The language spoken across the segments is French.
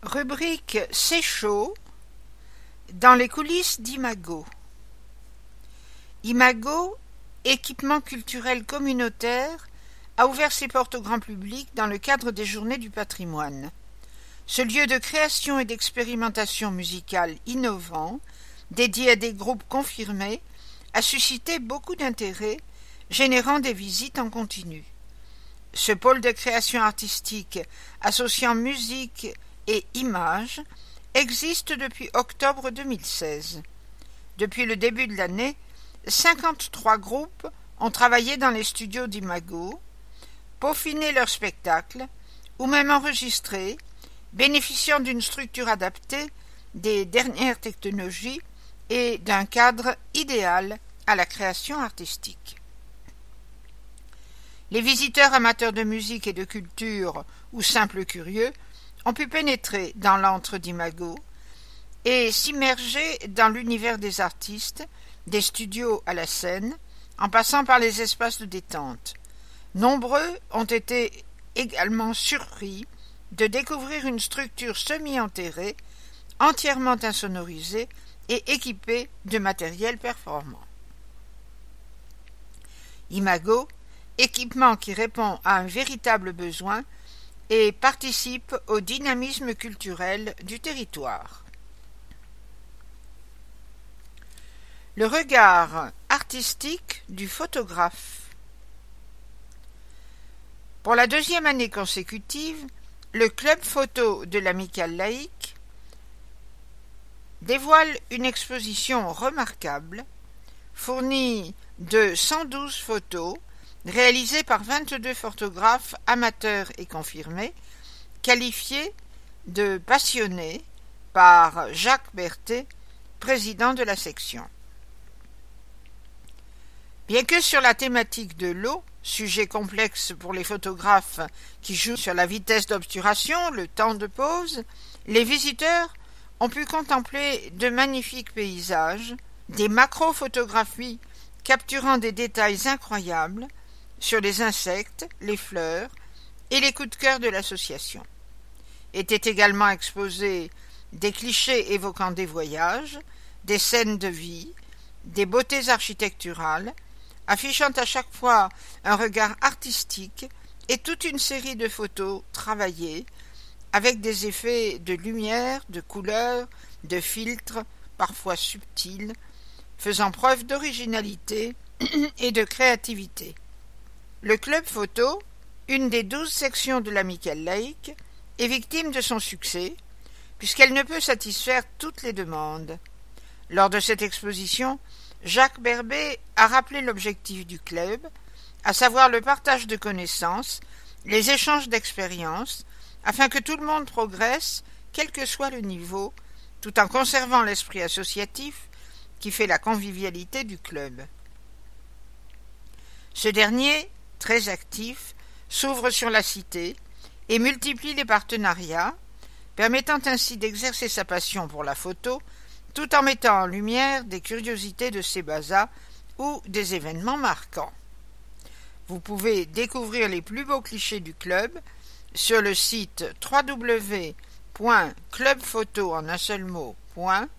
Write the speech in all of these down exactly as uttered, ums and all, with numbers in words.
Rubrique C'est chaud dans les coulisses d'Imago. Imago, équipement culturel communautaire, a ouvert ses portes au grand public dans le cadre des Journées du patrimoine. Ce lieu de création et d'expérimentation musicale innovant, dédié à des groupes confirmés, a suscité beaucoup d'intérêt, générant des visites en continu. Ce pôle de création artistique associant musique et images existe depuis octobre deux mille seize. Depuis le début de l'année, cinquante-trois groupes ont travaillé dans les studios d'Imago, peaufiné leurs spectacles ou même enregistré, bénéficiant d'une structure adaptée, des dernières technologies et d'un cadre idéal à la création artistique. Les visiteurs amateurs de musique et de culture ou simples curieux ont pu pénétrer dans l'antre d'Imago et s'immerger dans l'univers des artistes, des studios à la scène, en passant par les espaces de détente. Nombreux ont été également surpris de découvrir une structure semi-enterrée, entièrement insonorisée et équipée de matériel performant. Imago, équipement qui répond à un véritable besoin et participe au dynamisme culturel du territoire. Le regard artistique du photographe. Pour la deuxième année consécutive, le club photo de l'Amicale laïque dévoile une exposition remarquable, fournie de cent douze photos, réalisées par vingt-deux photographes amateurs et confirmés, qualifiés de passionnés par Jacques Berthet, président de la section. Bien que sur la thématique de l'eau, sujet complexe pour les photographes qui jouent sur la vitesse d'obturation, le temps de pause, les visiteurs ont pu contempler de magnifiques paysages, des macro-photographies capturant des détails incroyables sur les insectes, les fleurs et les coups de cœur de l'association. Étaient également exposés des clichés évoquant des voyages, des scènes de vie, des beautés architecturales, affichant à chaque fois un regard artistique et toute une série de photos travaillées avec des effets de lumière, de couleurs, de filtres, parfois subtils, faisant preuve d'originalité et de créativité. Le club photo, une des douze sections de l'Amicale laïque, est victime de son succès, puisqu'elle ne peut satisfaire toutes les demandes. Lors de cette exposition, Jacques Berthet a rappelé l'objectif du club, à savoir le partage de connaissances, les échanges d'expériences, afin que tout le monde progresse, quel que soit le niveau, tout en conservant l'esprit associatif qui fait la convivialité du club. Ce dernier, très actif, s'ouvre sur la cité et multiplie les partenariats, permettant ainsi d'exercer sa passion pour la photo, tout en mettant en lumière des curiosités de Sébaza ou des événements marquants. Vous pouvez découvrir les plus beaux clichés du club sur le site w w w point clubphoto en un seul mot point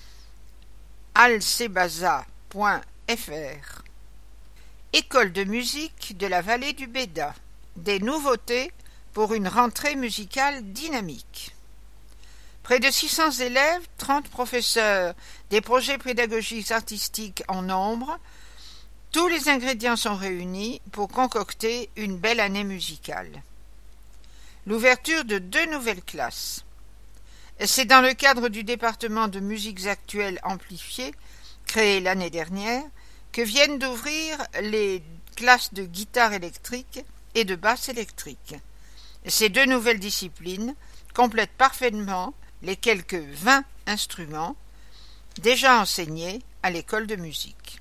alsebaza point f r. École de musique de la vallée du Béda. Des nouveautés pour une rentrée musicale dynamique. Près de six cents élèves, trente professeurs, des projets pédagogiques artistiques en nombre, tous les ingrédients sont réunis pour concocter une belle année musicale. L'ouverture de deux nouvelles classes. C'est dans le cadre du département de musiques actuelles amplifiées, créé l'année dernière, que viennent d'ouvrir les classes de guitare électrique et de basse électrique. Ces deux nouvelles disciplines complètent parfaitement les quelques vingt instruments déjà enseignés à l'école de musique.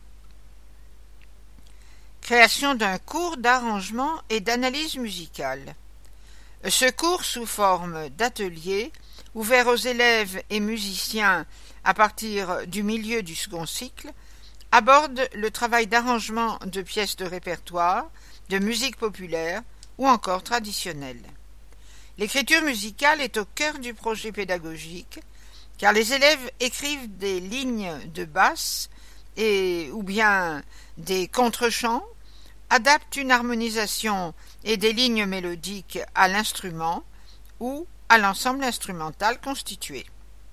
Création d'un cours d'arrangement et d'analyse musicale. Ce cours sous forme d'atelier, ouvert aux élèves et musiciens à partir du milieu du second cycle, aborde le travail d'arrangement de pièces de répertoire, de musique populaire ou encore traditionnelle. L'écriture musicale est au cœur du projet pédagogique, car les élèves écrivent des lignes de basse et ou bien des contre-chants, adaptent une harmonisation et des lignes mélodiques à l'instrument ou à l'ensemble instrumental constitué.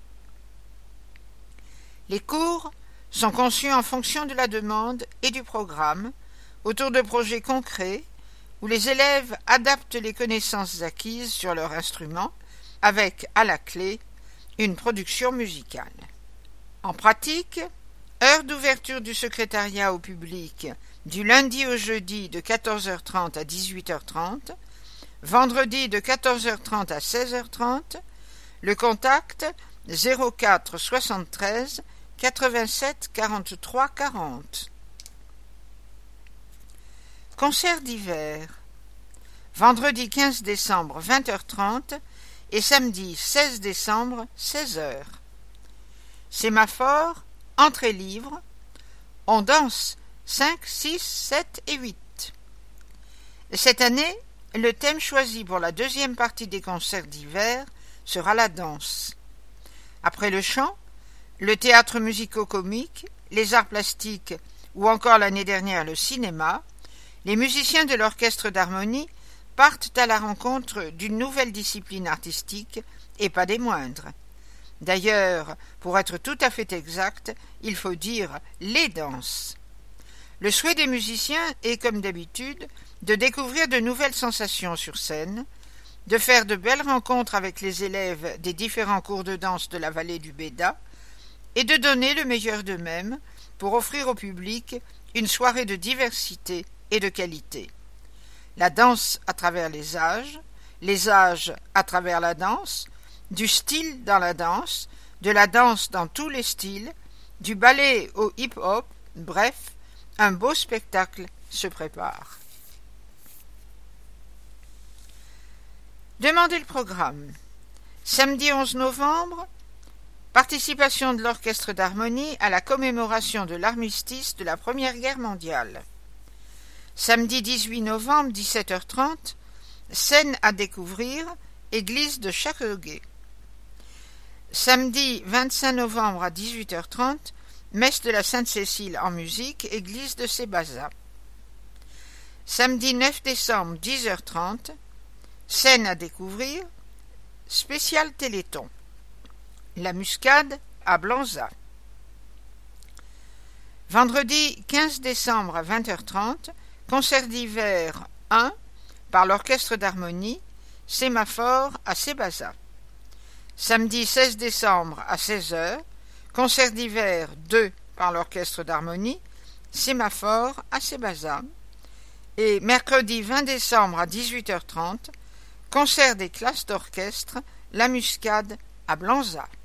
Les cours sont conçus en fonction de la demande et du programme, autour de projets concrets où les élèves adaptent les connaissances acquises sur leur instrument avec, à la clé, une production musicale. En pratique, heure d'ouverture du secrétariat au public du lundi au jeudi de quatorze heures trente à dix-huit heures trente, vendredi de quatorze heures trente à seize heures trente, le contact zéro quatre soixante-treize quatre-vingt-sept quarante-trois quarante. Concert d'hiver. Vendredi quinze décembre vingt heures trente et samedi seize décembre seize heures. Sémaphore, entrée libre. On danse cinq, six, sept et huit. Cette année, le thème choisi pour la deuxième partie des concerts d'hiver sera la danse. Après le chant, le théâtre musico-comique, les arts plastiques ou encore l'année dernière le cinéma, les musiciens de l'orchestre d'harmonie partent à la rencontre d'une nouvelle discipline artistique et pas des moindres. D'ailleurs, pour être tout à fait exact, il faut dire les danses. Le souhait des musiciens est, comme d'habitude, de découvrir de nouvelles sensations sur scène, de faire de belles rencontres avec les élèves des différents cours de danse de la vallée du Béda, et de donner le meilleur d'eux-mêmes pour offrir au public une soirée de diversité et de qualité. La danse à travers les âges, les âges à travers la danse, du style dans la danse, de la danse dans tous les styles, du ballet au hip-hop, bref, un beau spectacle se prépare. Demandez le programme. Samedi onze novembre, participation de l'orchestre d'harmonie à la commémoration de l'armistice de la Première Guerre mondiale. Samedi dix-huit novembre, dix-sept heures trente, scène à découvrir, église de Châteauguay. Samedi vingt-cinq novembre à dix-huit heures trente, messe de la Sainte-Cécile en musique, église de Sébaza. Samedi neuf décembre, dix heures trente, scène à découvrir, spécial Téléthon. La Muscade à Blanza. Vendredi quinze décembre à vingt heures trente, concert d'hiver un par l'orchestre d'harmonie, Sémaphore à Sébaza. Samedi seize décembre à seize heures, concert d'hiver deux par l'orchestre d'harmonie, Sémaphore à Sébaza. Et mercredi vingt décembre à dix-huit heures trente, concert des classes d'orchestre, La Muscade à Blanza.